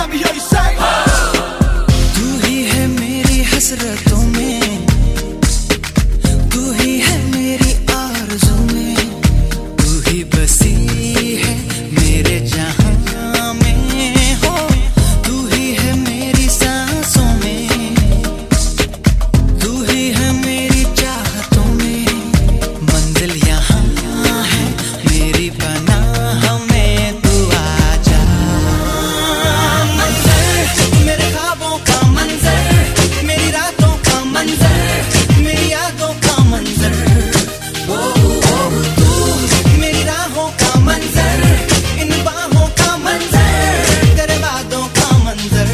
let me hear you say. तू ही है मेरी हसरतों में, तू ही है मेरी आरज़ू में, तू ही बसी है मेरे जहां में हो, तू ही है मेरी सांसों में, तू ही है मेरी चाहतों में, मंजिल यहाँ है मेरी पनाह में, तू आजा। मंज़र मेरे ख्वाबों का मंज़र, मेरी रातों का मंज़र, मेरी यादों का मंज़र, ओ तू मेरी राहों का मंज़र, इन बाहों का मंज़र, तेरे वादों का मंज़र।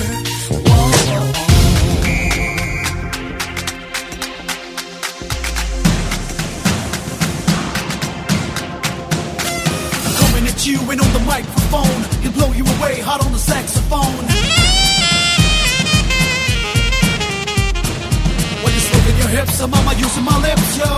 Coming at you and on the microphone, he'll blow you away hot on the saxophone. When you're swinging your hips, I'm mama using my lips, yo.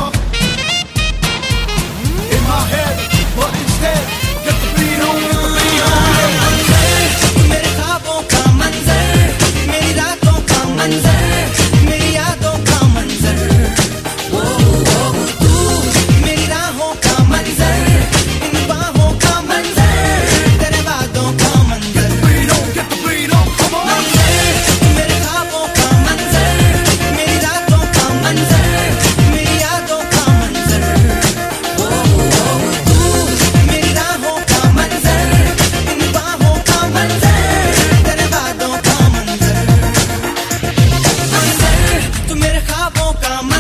In my head, but instead, get the beat on, get the beat on. मंज़र मेरे ख्वाबों का मंज़र, मेरी रातों का मंज़र, मेरी यादों का मंज़र, ओ तू मेरी राहों का मंज़र, इन बाहों का मंज़र, तेरे वादों का मंज़र। Get the beat on, come on. मंज़र मेरे ख्वाबों का मंज़र, मेरी रातों का मंज़र, मेरी यादों का मंज़र, ओ तू मेरी राहों का मंज़र, इन बाहों का मंज़र, तेरे वादों का मंज़र। मंज़र तू मेरे ख्वाबों का मंज़र।